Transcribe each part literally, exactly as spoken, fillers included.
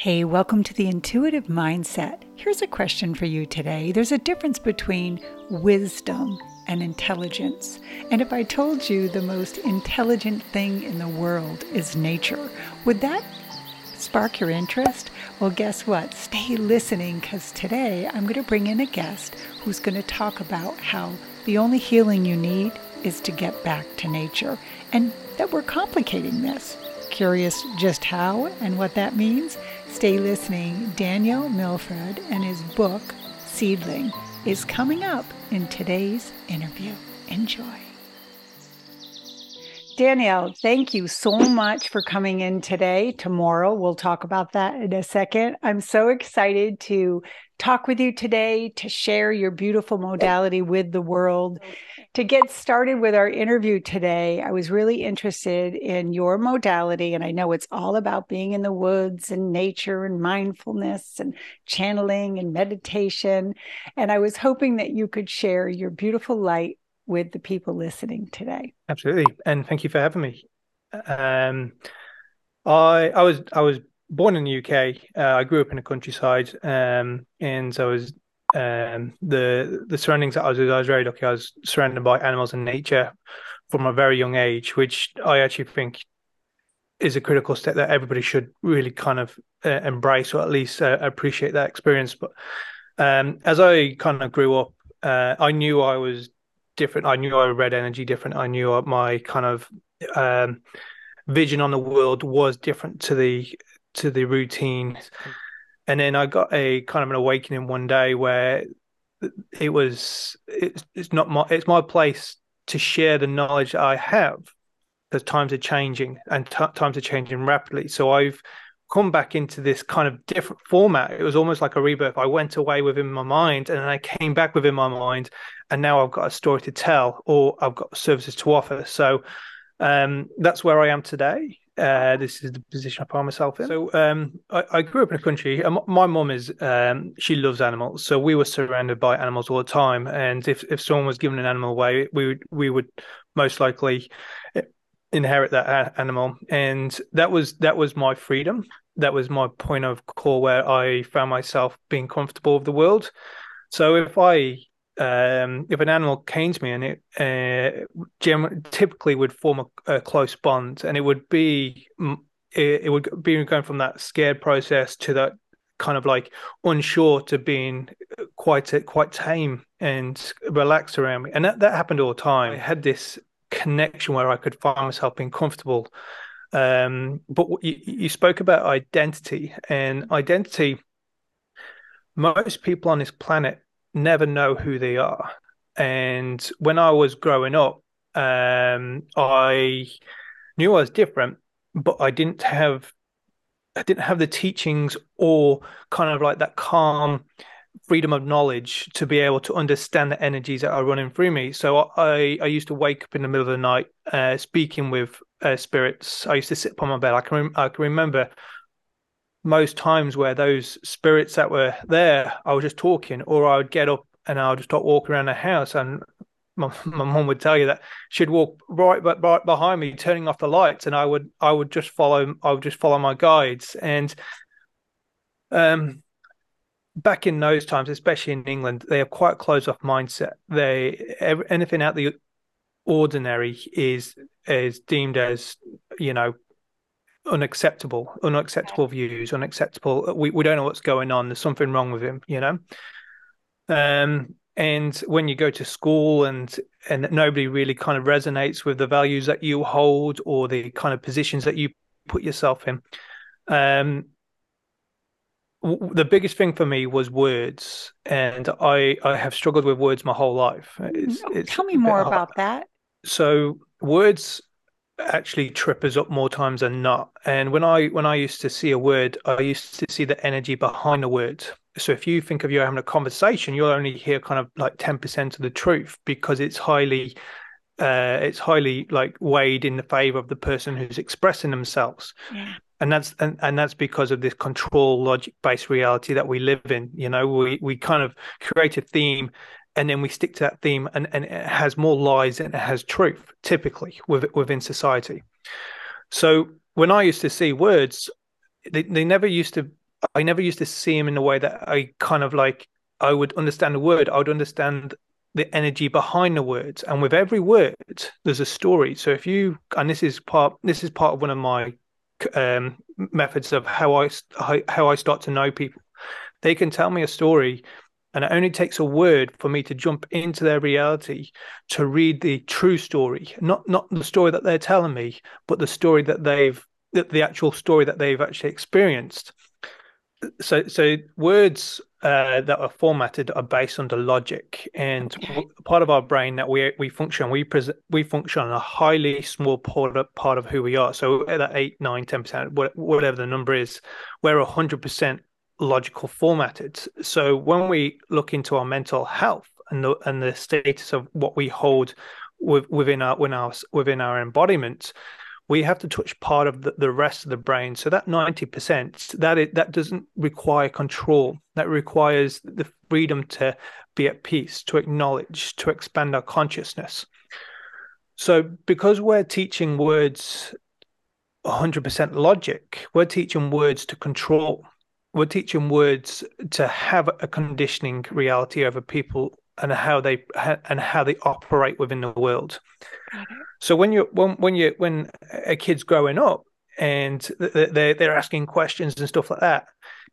Hey, welcome to the Intuitive Mindset. Here's a question for you today. There's a difference between wisdom and intelligence. And if I told you the most intelligent thing in the world is nature, would that spark your interest? Well, guess what? Stay listening, because today I'm going to bring in a guest who's going to talk about how the only healing you need is to get back to nature, and that we're complicating this. Curious just how and what that means? Stay listening. Daniel Milford and his book, Seedling, is coming up in today's interview. Enjoy. Danielle, thank you so much for coming in today. Tomorrow, we'll talk about that in a second. I'm so excited to talk with you today, to share your beautiful modality with the world. To get started with our interview today, I was really interested in your modality, and I know it's all about being in the woods and nature and mindfulness and channeling and meditation. And I was hoping that you could share your beautiful light with the people listening today. Absolutely, and thank you for having me. Um, I I was I was born in the U K. Uh, I grew up in the countryside, um, and I was um, the the surroundings that I was I was very lucky. I was surrounded by animals and nature from a very young age, which I actually think is a critical step that everybody should really kind of uh, embrace, or at least uh, appreciate that experience. But um, as I kind of grew up, uh, I knew I was different. I knew I read energy different. I knew my kind of um, vision on the world was different to the to the routine. And then I got a kind of an awakening one day where it was it's, it's not my it's my place to share the knowledge that I have, because times are changing and t- times are changing rapidly. So I've come back into this kind of different format. It was almost like a rebirth. I went away within my mind and then I came back within my mind, and now I've got a story to tell, or I've got services to offer. So um, that's where I am today. Uh, this is the position I find myself in. So um, I, I grew up in a country. And my mum is um, she loves animals, so we were surrounded by animals all the time. And if, if someone was giving an animal away, we would we would most likely inherit that animal, and that was that was my freedom. That was my point of call, where I found myself being comfortable with the world. So if I um, if an animal came to me, and it uh, gem- typically would form a, a close bond, and it would be it, it would be going from that scared process to that kind of like unsure to being quite quite tame and relaxed around me, and that that happened all the time. I had this connection where I could find myself being comfortable. Um, but you, you spoke about identity, and identity, most people on this planet never know who they are. And when I was growing up, um, I knew I was different, but I didn't have I didn't have the teachings, or kind of like that calm freedom of knowledge to be able to understand the energies that are running through me. So I, I used to wake up in the middle of the night uh, speaking with uh, spirits. I used to sit upon my bed. I can, I can remember most times where those spirits that were there, I was just talking, or I would get up and I would just start walking around the house, and my my mom would tell you that she'd walk right, right behind me, turning off the lights, and I would I would just follow I would just follow my guides. And um back in those times, especially in England, they have quite a closed off mindset. They anything out the ordinary is is deemed as, you know, unacceptable, unacceptable views, unacceptable. We we don't know what's going on. There's something wrong with him, you know. Um, and when you go to school and and nobody really kind of resonates with the values that you hold, or the kind of positions that you put yourself in, um, the biggest thing for me was words, and I I have struggled with words my whole life. It's Oh, it's tell me a bit more hard. about that. So words actually trip us up more times than not. And when I when I used to see a word, I used to see the energy behind the word. So if you think of you having a conversation, you'll only hear kind of like ten percent of the truth, because it's highly uh it's highly like weighed in the favor of the person who's expressing themselves. Yeah. And that's and, and that's because of this control logic based reality that we live in. You know, we we kind of create a theme, and then we stick to that theme, and, and it has more lies than it has truth, typically with, within society. So when I used to see words, they, they never used to I never used to see them in the way that I kind of like I would understand the word. I would understand the energy behind the words, and with every word, there's a story. So if you, and this is part, this is part of one of my um, methods of how I how I start to know people. They can tell me a story, and it only takes a word for me to jump into their reality to read the true story, not not the story that they're telling me, but the story that they've the, the actual story that they've actually experienced. So, so words uh, that are formatted are based under logic, and Okay. part of our brain that we we function we present we function on a highly small part of, part of who we are. So at that eight, nine, ten percent, whatever the number is, we're a hundred percent logical formatted. So when we look into our mental health and the and the status of what we hold with, within our within our within our embodiment, we have to touch part of the, the rest of the brain. So that ninety percent, that it, that doesn't require control. That requires the freedom to be at peace, to acknowledge, to expand our consciousness. So because we're teaching words one hundred percent logic, we're teaching words to control. We're teaching words to have a conditioning reality over people and how they and how they operate within the world. Got it. So when you when when you when a kid's growing up and they're they're asking questions and stuff like that,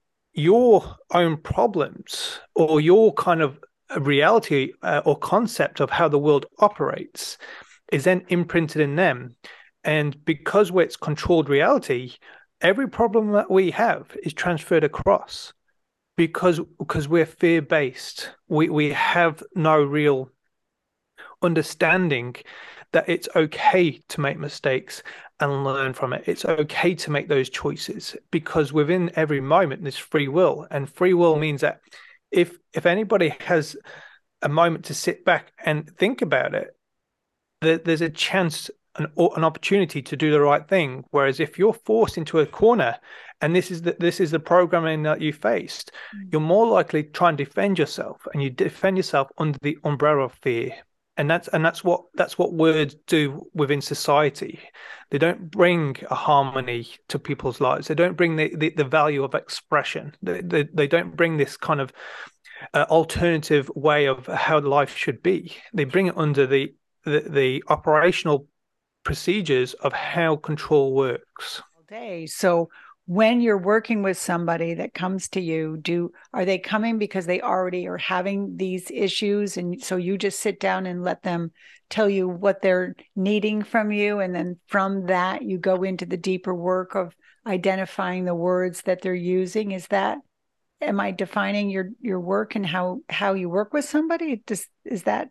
your own problems or your kind of reality uh, or concept of how the world operates is then imprinted in them, and because it's controlled reality, every problem that we have is transferred across because because we're fear based. We we have no real understanding that it's okay to make mistakes and learn from it. It's okay to make those choices because within every moment there's free will, and free will means that if if anybody has a moment to sit back and think about it, there, there's a chance, an, an opportunity to do the right thing. Whereas if you're forced into a corner and this is the, this is the programming that you faced, mm-hmm. you're more likely to try and defend yourself, and you defend yourself under the umbrella of fear. And that's and that's what that's what words do within society. They don't bring a harmony to people's lives. They don't bring the, the, the value of expression. They, they they don't bring this kind of uh, alternative way of how life should be. They bring it under the, the the operational procedures of how control works. Day. So when you're working with somebody that comes to you, do are they coming because they already are having these issues, and so you just sit down and let them tell you what they're needing from you, and then from that you go into the deeper work of identifying the words that they're using? Is that, am I defining your your work and how how you work with somebody? Does is that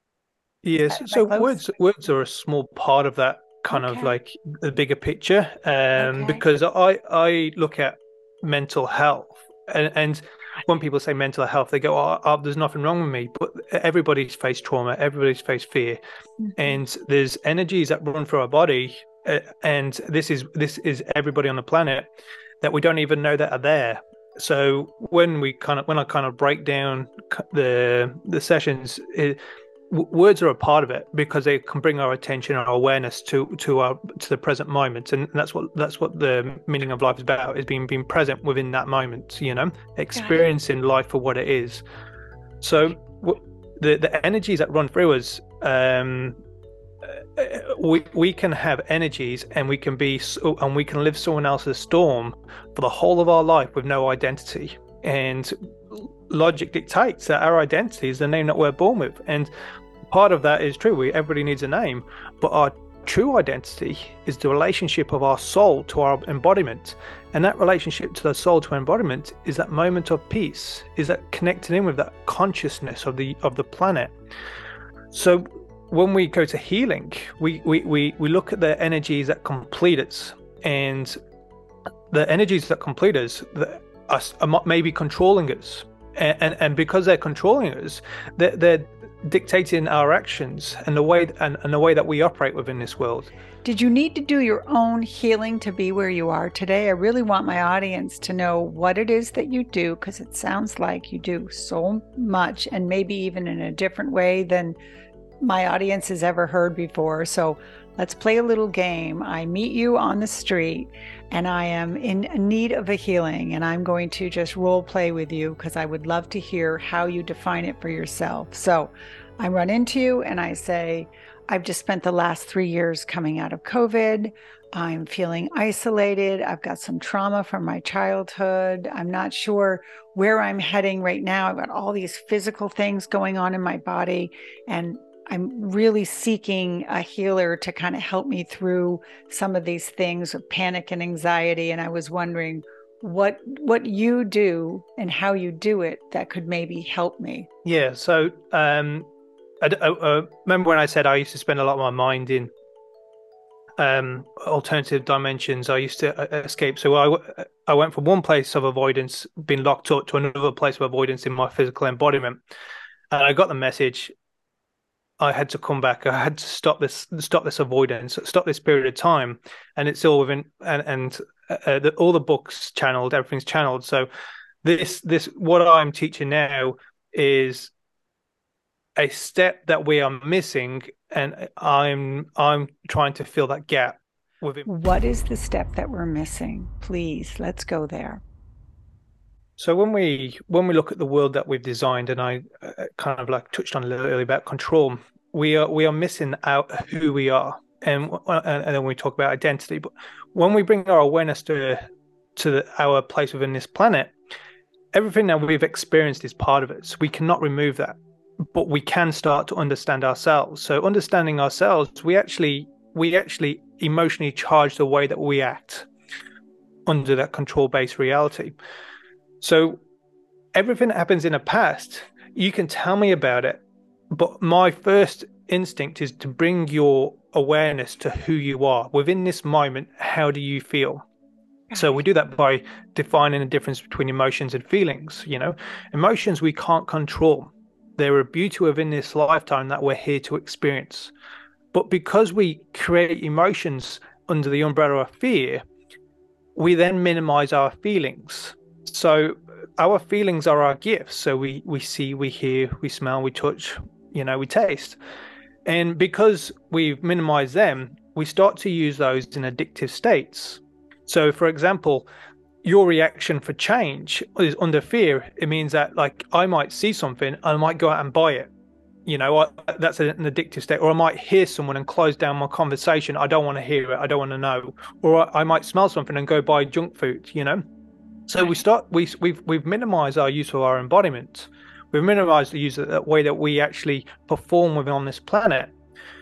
yes? Is that, so words words are a small part of that kind okay. of like the bigger picture, um okay. because I I look at mental health, and, and when people say mental health, they go, oh, oh, there's nothing wrong with me, but everybody's faced trauma, everybody's faced fear, mm-hmm. and there's energies that run through our body, uh, and this is this is everybody on the planet that we don't even know that are there. So when we kind of when I kind of break down the the sessions, it, words are a part of it because they can bring our attention and our awareness to to our to the present moment, and that's what that's what the meaning of life is about, is being being present within that moment, you know, experiencing life for what it is. So the the energies that run through us, um we we can have energies, and we can be and we can live someone else's storm for the whole of our life with no identity. And logic dictates that our identity is the name that we're born with, and part of that is true. We everybody needs a name, but our true identity is the relationship of our soul to our embodiment, and that relationship to the soul to embodiment is that moment of peace, is that connecting in with that consciousness of the of the planet. So when we go to healing, we we we, we look at the energies that complete us, and the energies that complete us that are, are maybe controlling us. And, and and because they're controlling us, they're, they're dictating our actions and the way and, and the way that we operate within this world. Did you need to do your own healing to be where you are today? I really want my audience to know what it is that you do, because it sounds like you do so much, and maybe even in a different way than my audience has ever heard before. So Let's play a little game. I meet you on the street and I am in need of a healing, and I'm going to just role play with you because I would love to hear how you define it for yourself. So I run into you and I say, I've just spent the last three years coming out of COVID. I'm feeling isolated. I've got some trauma from my childhood. I'm not sure where I'm heading right now. I've got all these physical things going on in my body, and I'm really seeking a healer to kind of help me through some of these things of panic and anxiety. And I was wondering what what you do and how you do it that could maybe help me. Yeah. So um, I, I, I remember when I said I used to spend a lot of my mind in um, alternative dimensions. I used to uh, escape. So I, I went from one place of avoidance, being locked up, to another place of avoidance in my physical embodiment. And I got the message. I had to come back. I had to stop this, stop this avoidance, stop this period of time, and it's all within. And, and uh, the, all the books channeled, everything's channeled. So this, this, what I'm teaching now is a step that we are missing, and I'm I'm trying to fill that gap within. What is the step that we're missing? Please, let's go there. So when we when we look at the world that we've designed, and I uh, kind of like touched on a little earlier about control, we are we are missing out who we are, and and then we talk about identity. But when we bring our awareness to to the, our place within this planet, everything that we've experienced is part of it. So we cannot remove that. But we can start to understand ourselves. So understanding ourselves, we actually we actually emotionally charge the way that we act under that control-based reality. So everything that happens in the past, you can tell me about it, but my first instinct is to bring your awareness to who you are. Within this moment, how do you feel? So we do that by defining the difference between emotions and feelings. You know, emotions we can't control. They're a beauty within this lifetime that we're here to experience. But because we create emotions under the umbrella of fear, we then minimize our feelings. So our feelings are our gifts. So we, we see, we hear, we smell, we touch, you know, we taste. And because we've minimized them, we start to use those in addictive states. So for example, your reaction for change is under fear. It means that, like, I might see something and I might go out and buy it. You know, I, that's an addictive state. Or I might hear someone and close down my conversation. I don't want to hear it. I don't want to know. Or I might smell something and go buy junk food, you know? So we start, we, we've, we've minimized our use of our embodiment. We've minimized the use of that way that we actually perform within on this planet.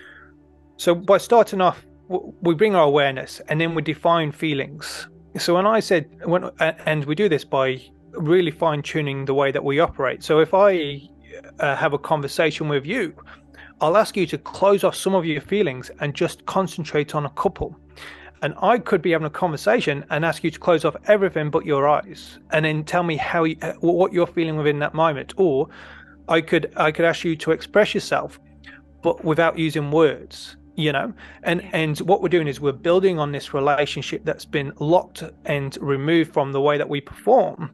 So by starting off, we bring our awareness and then we define feelings. So when I said, when, and we do this by really fine tuning the way that we operate. So if I uh, have a conversation with you, I'll ask you to close off some of your feelings and just concentrate on a couple. And I could be having a conversation and ask you to close off everything but your eyes, and then tell me how you, what you're feeling within that moment. Or I could I could ask you to express yourself, but without using words. You know, and and what we're doing is we're building on this relationship that's been locked and removed from the way that we perform,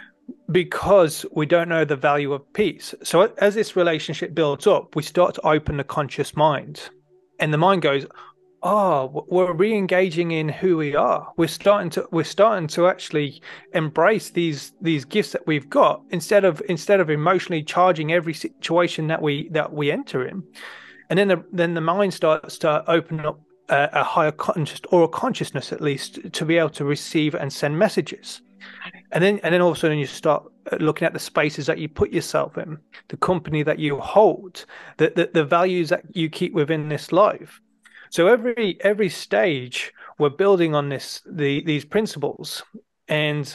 because we don't know the value of peace. So as this relationship builds up, we start to open the conscious mind, and the mind goes, oh, we're re-engaging in who we are. We're starting to we're starting to actually embrace these these gifts that we've got, instead of instead of emotionally charging every situation that we that we enter in. And then the then the mind starts to open up a, a higher conscious, or a consciousness at least, to be able to receive and send messages. And then and then all of a sudden you start looking at the spaces that you put yourself in, the company that you hold, the the, the values that you keep within this life. So every every stage we're building on this the these principles, and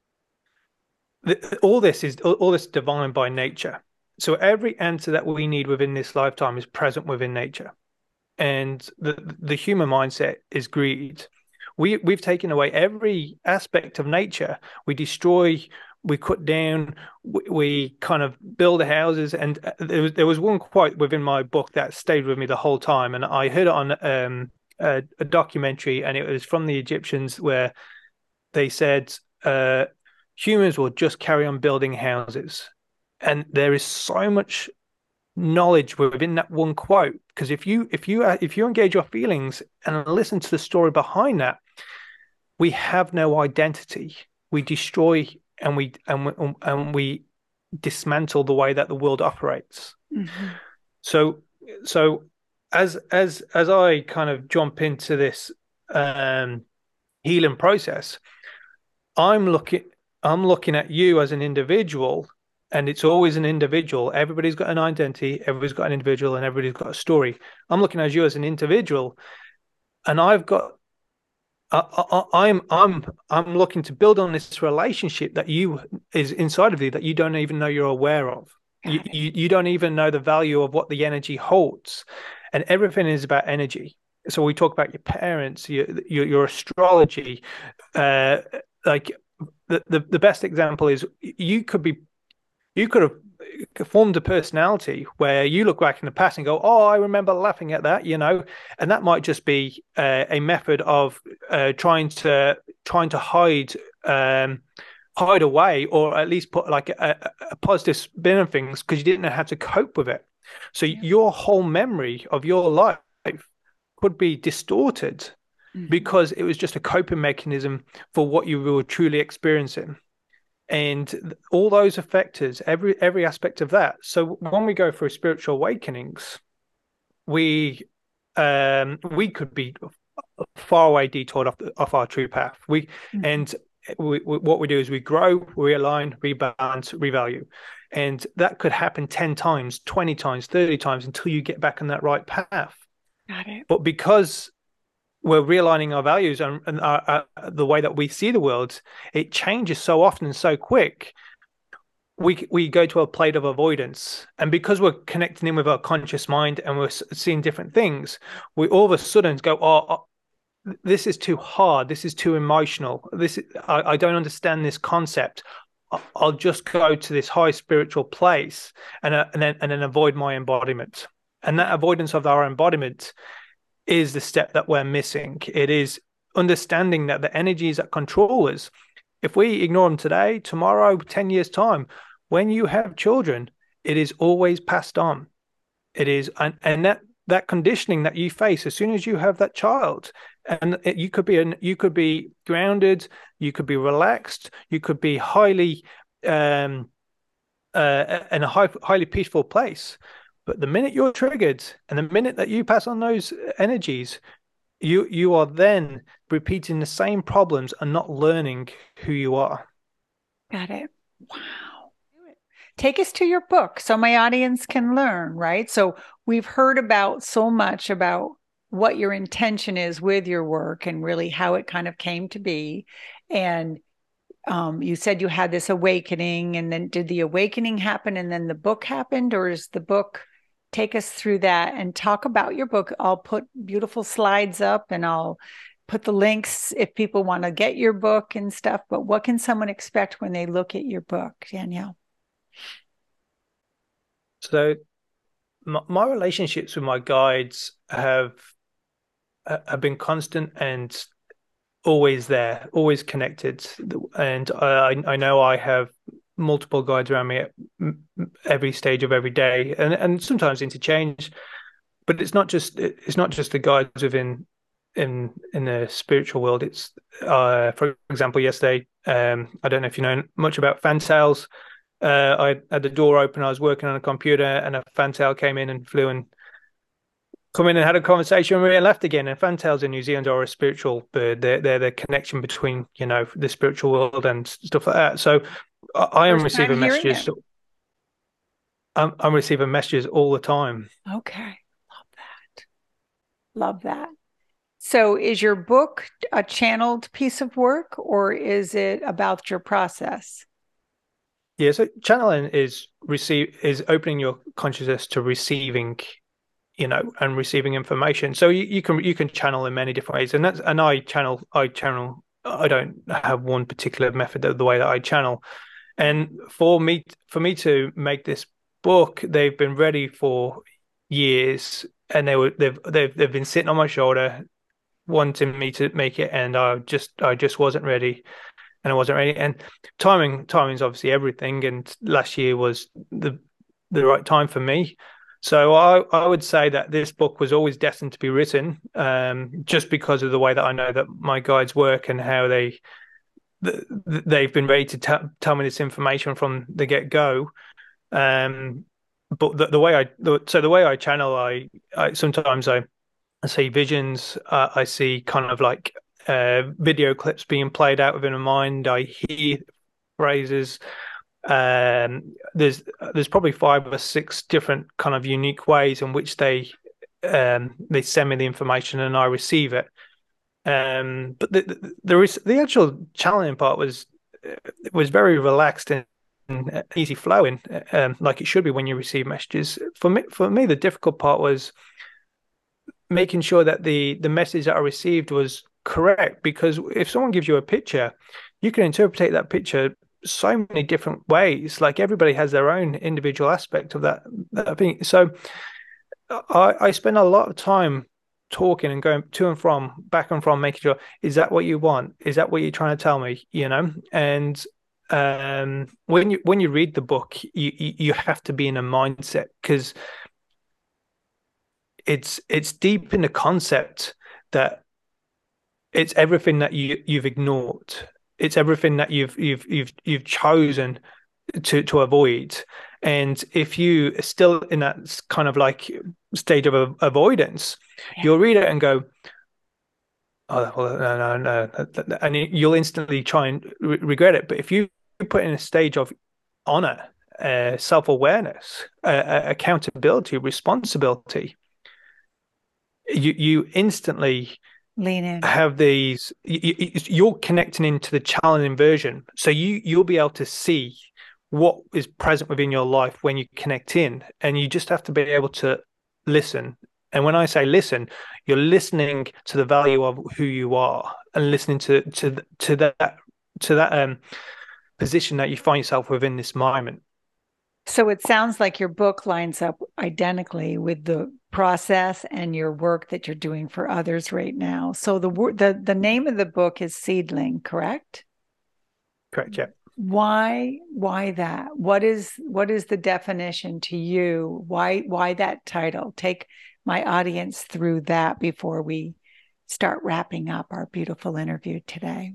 the, all this is all this divine by nature. So every answer that we need within this lifetime is present within nature. And the the human mindset is greed. We, we've taken away every aspect of nature. We destroy, we cut down, we, we kind of build houses. And there was, there was one quote within my book that stayed with me the whole time. And I heard it on um, a, a documentary, and it was from the Egyptians, where they said, uh, humans will just carry on building houses. And there is so much knowledge within that one quote. Because if you if you if you engage your feelings and listen to the story behind that, we have no identity. We destroy and we and we, and we dismantle the way that the world operates. Mm-hmm. So so as as as I kind of jump into this um, healing process, I'm looking I'm looking at you as an individual, and it's always an individual. Everybody's got an identity, everybody's got an individual, and everybody's got a story. I'm looking at you as an individual, and I've got I, I, I'm I'm I'm looking to build on this relationship that you is inside of you that you don't even know you're aware of. You, you you don't even know the value of what the energy holds, and everything is about energy. So we talk about your parents, your your, your astrology. Uh, like the, the the best example is you could be you could have formed a personality where you look back in the past and go, oh, I remember laughing at that, you know, and that might just be uh, a method of uh, trying to trying to hide um, hide away, or at least put like a, a positive spin on things because you didn't know how to cope with it. So yeah. Your whole memory of your life could be distorted mm-hmm. because it was just a coping mechanism for what you were truly experiencing. And all those factors, every every aspect of that. So when we go through spiritual awakenings, we um, we could be far away detoured off the, off our true path. We mm-hmm. and we, we, what we do is we grow, realign, rebalance, revalue, and that could happen ten times, twenty times, thirty times until you get back on that right path. Got it. But because we're realigning our values and, and our, our, the way that we see the world, it changes so often and so quick. We we go to a plate of avoidance, and because we're connecting in with our conscious mind and we're seeing different things, we all of a sudden go, "Oh, this is too hard. This is too emotional. This is, I, I don't understand this concept. I'll just go to this high spiritual place and uh, and then and then avoid my embodiment." And that avoidance of our embodiment is the step that we're missing. It is understanding that the energies that control us, if we ignore them today, tomorrow, ten years time, when you have children, it is always passed on. It is, and, and that that conditioning that you face as soon as you have that child, and it, you could be an, you could be grounded, you could be relaxed, you could be highly um uh in a high, highly peaceful place. But the minute you're triggered and the minute that you pass on those energies, you you are then repeating the same problems and not learning who you are. Got it. Wow. Take us to your book so my audience can learn, right? So we've heard about so much about what your intention is with your work and really how it kind of came to be. And um, you said you had this awakening, and then did the awakening happen and then the book happened, or is the book... Take us through that and talk about your book. I'll put beautiful slides up and I'll put the links if people want to get your book and stuff. But what can someone expect when they look at your book, Daniel? So my, my relationships with my guides have have been constant and always there, always connected. And I, I know I have multiple guides around me at every stage of every day, and and sometimes interchange, but it's not just it's not just the guides within in in the spiritual world. It's uh for example, yesterday, um I don't know if you know much about fantails. uh I had the door open, I was working on a computer, and a fantail came in and flew and come in and had a conversation with me and left again. And fantails in New Zealand are a spiritual bird. They're, they're the connection between, you know, the spiritual world and stuff like that. So I, I am receiving messages. I'm, I'm receiving messages all the time. Okay. Love that. Love that. So is your book a channeled piece of work, or is it about your process? Yeah, so channeling is receive is opening your consciousness to receiving, you know, and receiving information. So you, you can you can channel in many different ways, and that's and I channel I channel. I don't have one particular method of the way that I channel. And for me for me to make this book, they've been ready for years, and they were they've they've they've been sitting on my shoulder, wanting me to make it, and I just I just wasn't ready, and I wasn't ready. And timing timing is obviously everything. And last year was the the right time for me. So I, I would say that this book was always destined to be written, um, just because of the way that I know that my guides work and how they they've been ready to t- tell me this information from the get go. Um, but the, the way I the, so the way I channel, I, I sometimes I, I see visions, uh, I see kind of like uh, video clips being played out within my mind. I hear phrases. Um, there's there's probably five or six different kind of unique ways in which they um, they send me the information and I receive it. Um, but the, the, there is the actual challenging part was was very relaxed and, and easy flowing, um, like it should be when you receive messages. For me, for me, the difficult part was making sure that the the message that I received was correct. Because if someone gives you a picture, you can interpret that picture so many different ways. Like everybody has their own individual aspect of that, that thing. So I, I spend a lot of time talking and going to and from, back and from, making sure, is that what you want? Is that what you're trying to tell me? You know, and um, when you when you read the book, you you have to be in a mindset, because it's it's deep in the concept that it's everything that you you've ignored. It's everything that you've you've you've you've chosen to to avoid. And if you are still in that kind of like stage of avoidance, yeah. you'll read it and go, oh, well, no, no, no, and you'll instantly try and re- regret it. But if you put in a stage of honor, uh, self-awareness, uh, accountability, responsibility, you you instantly lean in, have these. You, you're connecting into the challenging version, so you you'll be able to see what is present within your life when you connect in, and you just have to be able to listen. And when I say listen, you're listening to the value of who you are, and listening to to to that to that um position that you find yourself within this moment. So it sounds like your book lines up identically with the process and your work that you're doing for others right now. So the the the name of the book is Seedling, correct? Correct, yeah. Why why that? What is what is the definition to you? Why why that title? Take my audience through that before we start wrapping up our beautiful interview today.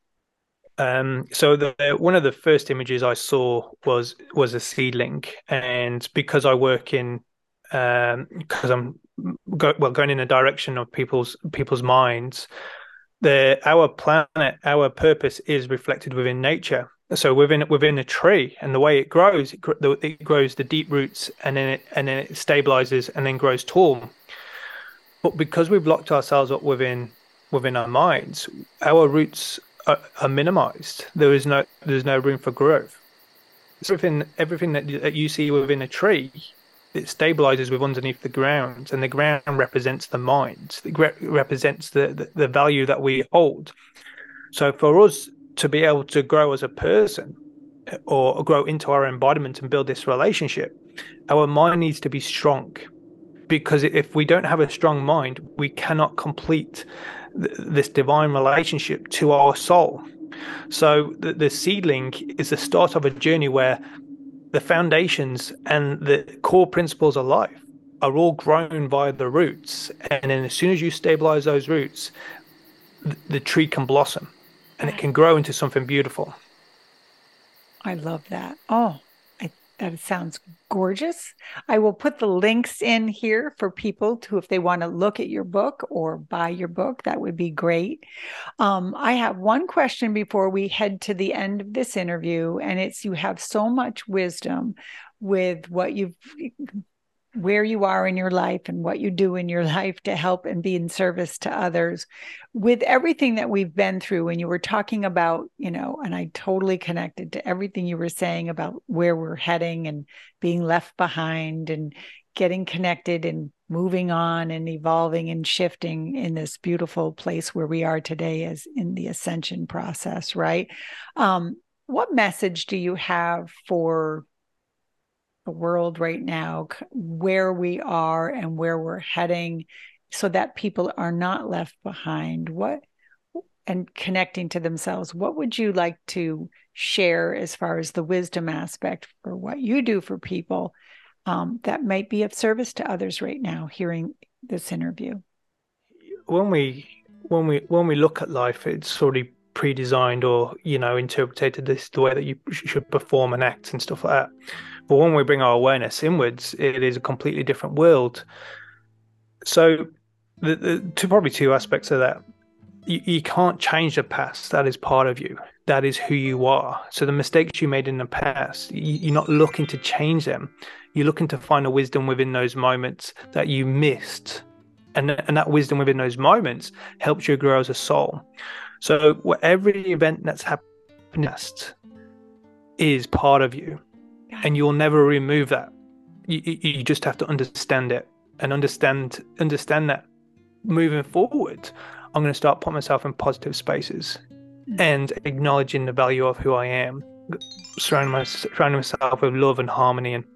Um, so the one of the first images I saw was was a seedling, and because I work in um because I'm go, well going in a direction of people's people's minds, the our planet, our purpose is reflected within nature. So within within a tree, and the way it grows, it, it grows the deep roots, and then it and then it stabilizes and then grows tall. But because we've locked ourselves up within within our minds, our roots are, are minimized. There is no there's no room for growth. Everything everything that, that you see within a tree, it stabilizes with underneath the ground, and the ground represents the mind. It represents the, the, the value that we hold. So for us to be able to grow as a person, or grow into our embodiment and build this relationship, our mind needs to be strong. Because if we don't have a strong mind, we cannot complete th- this divine relationship to our soul. So the, the seedling is the start of a journey where the foundations and the core principles of life are all grown via the roots. And then as soon as you stabilize those roots, the, the tree can blossom and it can grow into something beautiful. I love that. Oh, I, that sounds gorgeous. I will put the links in here for people to, if they want to look at your book or buy your book, that would be great. Um, I have one question before we head to the end of this interview, and it's, you have so much wisdom with what you've where you are in your life and what you do in your life to help and be in service to others. With everything that we've been through, when you were talking about, you know, and I totally connected to everything you were saying about where we're heading and being left behind and getting connected and moving on and evolving and shifting in this beautiful place where we are today as in the ascension process, right? Um, what message do you have for the world right now, where we are and where we're heading, so that people are not left behind? What, and connecting to themselves, what would you like to share as far as the wisdom aspect for what you do for people um, that might be of service to others right now hearing this interview? When we when we when we look at life, it's already pre-designed or, you know, interpreted this the way that you should perform and act and stuff like that. But when we bring our awareness inwards, it is a completely different world. So the, the two probably two aspects of that. You, you can't change the past. That is part of you. That is who you are. So the mistakes you made in the past, you, you're not looking to change them. You're looking to find a wisdom within those moments that you missed. And, and that wisdom within those moments helps you grow as a soul. So whatever event that's happened is part of you. And you'll never remove that. You, you just have to understand it and understand understand that moving forward, I'm going to start putting myself in positive spaces mm. and acknowledging the value of who I am, surrounding, my, surrounding myself with love and harmony and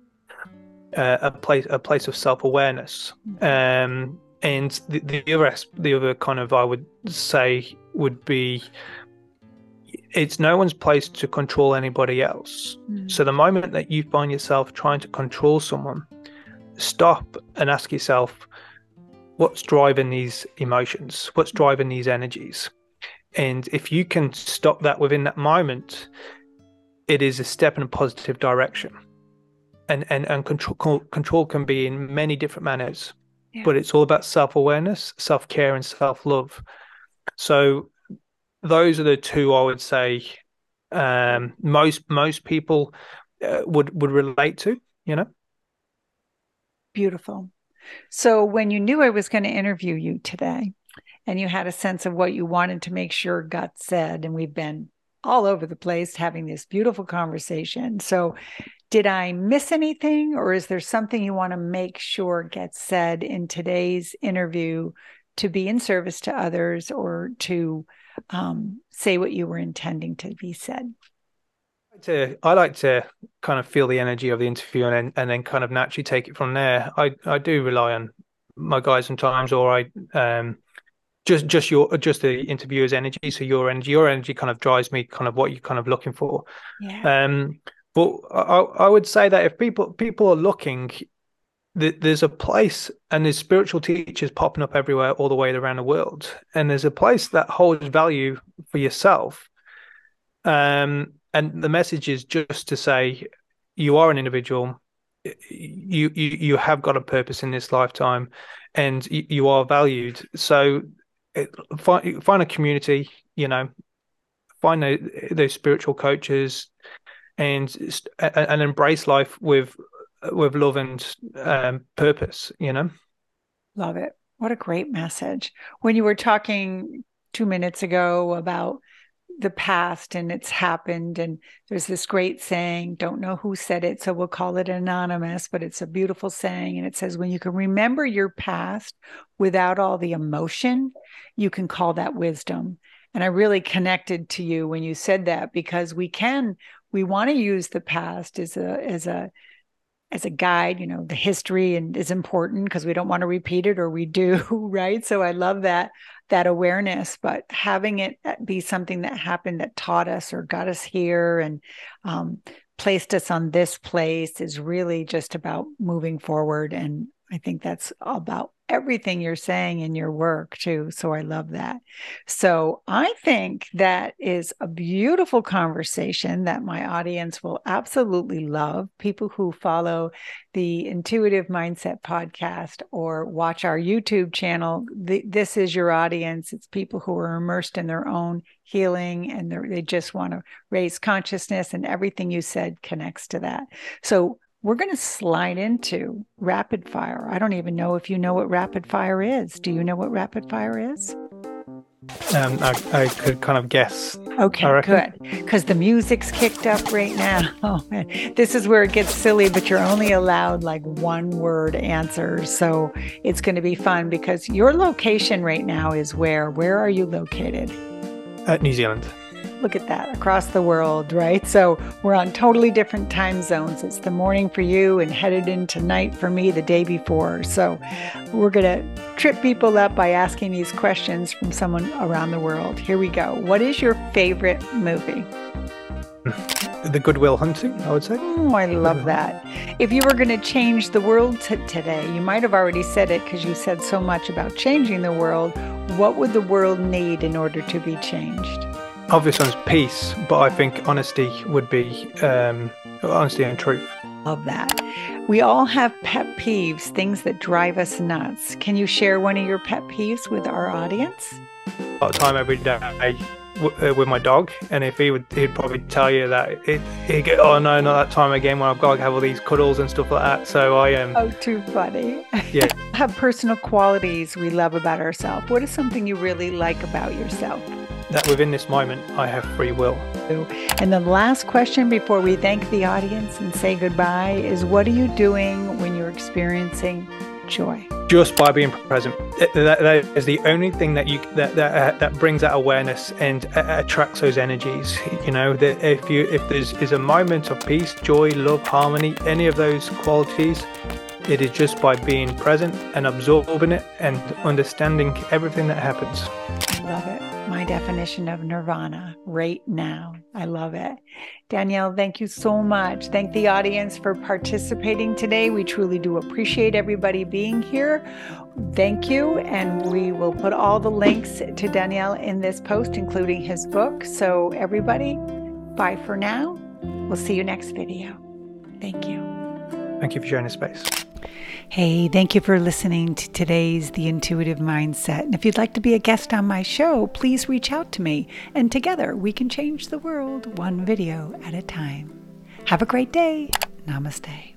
uh, a place a place of self-awareness. Um, and the, the other the other kind of I would say would be, it's no one's place to control anybody else. Mm. So the moment that you find yourself trying to control someone, stop and ask yourself, what's driving these emotions? What's driving these energies? And if you can stop that within that moment, it is a step in a positive direction. And and, and control, control can be in many different manners, yeah. But it's all about self-awareness, self-care, and self-love. So those are the two I would say um, most most people uh, would would relate to, you know. Beautiful. So when you knew I was going to interview you today, and you had a sense of what you wanted to make sure got said, and we've been all over the place having this beautiful conversation. So did I miss anything, or is there something you want to make sure gets said in today's interview to be in service to others, or to um, say what you were intending to be said? To, I like to kind of feel the energy of the interview and then, and then kind of naturally take it from there. I, I do rely on my guys sometimes, or I um just just your just the interviewer's energy. So your energy, your energy kind of drives me kind of what you're kind of looking for. Yeah. Um, but I, I would say that if people people are looking, th- there's a place, and there's spiritual teachers popping up everywhere, all the way around the world, and there's a place that holds value for yourself. Um. And the message is just to say, you are an individual, you you you have got a purpose in this lifetime, and you, you are valued. So it, find find a community, you know, find those, those spiritual coaches, and and embrace life with with love and um, purpose. You know, love it. What a great message. When you were talking two minutes ago about the past and it's happened, and there's this great saying, don't know who said it, so we'll call it anonymous, but it's a beautiful saying, and it says, when you can remember your past without all the emotion, you can call that wisdom. And I really connected to you when you said that, because we can we want to use the past as a as a as a guide. You know, the history and is important because we don't want to repeat it, or we do, right? So I love that that awareness, but having it be something that happened that taught us or got us here and um, placed us on this place is really just about moving forward. And I think that's about everything you're saying in your work too. So I love that. So I think that is a beautiful conversation that my audience will absolutely love. People who follow the Intuitive Mindset podcast or watch our YouTube channel, the, this is your audience. It's people who are immersed in their own healing, and they just want to raise consciousness, and everything you said connects to that. So we're going to slide into rapid fire. I don't even know if you know what rapid fire is. Do you know what rapid fire is? Um, I, I could kind of guess. Okay, good. Because the music's kicked up right now. Oh, this is where it gets silly, but you're only allowed like one word answers. So it's going to be fun, because your location right now is where? Where are you located? At New Zealand. Look at that, across the world, right? So we're on totally different time zones. It's the morning for you and headed into night for me the day before. So we're going to trip people up by asking these questions from someone around the world. Here we go. What is your favorite movie? the Goodwill Hunting, I would say. Oh, I love that. If you were going to change the world t- today, you might have already said it because you said so much about changing the world. What would the world need in order to be changed? Obvious one's peace, but I think honesty would be um, honesty and truth. Love that. We all have pet peeves, things that drive us nuts. Can you share one of your pet peeves with our audience? A lot of time every day w- uh, with my dog, and if he would, he'd probably tell you that it, he'd go, oh no, not that time again when I've got to have all these cuddles and stuff like that. So I am. Um, oh, too funny. Yeah. Have personal qualities we love about ourselves. What is something you really like about yourself? That within this moment, I have free will. And the last question before we thank the audience and say goodbye is, what are you doing when you're experiencing joy? Just by being present. That, that is the only thing that you that that, uh, that brings that awareness and uh, attracts those energies. You know, that if you if there's is a moment of peace, joy, love, harmony, any of those qualities, it is just by being present and absorbing it and understanding everything that happens. I love it. My definition of nirvana right now. I love it. Danielle, thank you so much. Thank the audience for participating today. We truly do appreciate everybody being here. Thank you. And we will put all the links to Danielle in this post, including his book. So everybody, bye for now. We'll see you next video. Thank you. Thank you for sharing the space. Hey, thank you for listening to today's The Intuitive Mindset. And if you'd like to be a guest on my show, please reach out to me. And together we can change the world one video at a time. Have a great day. Namaste.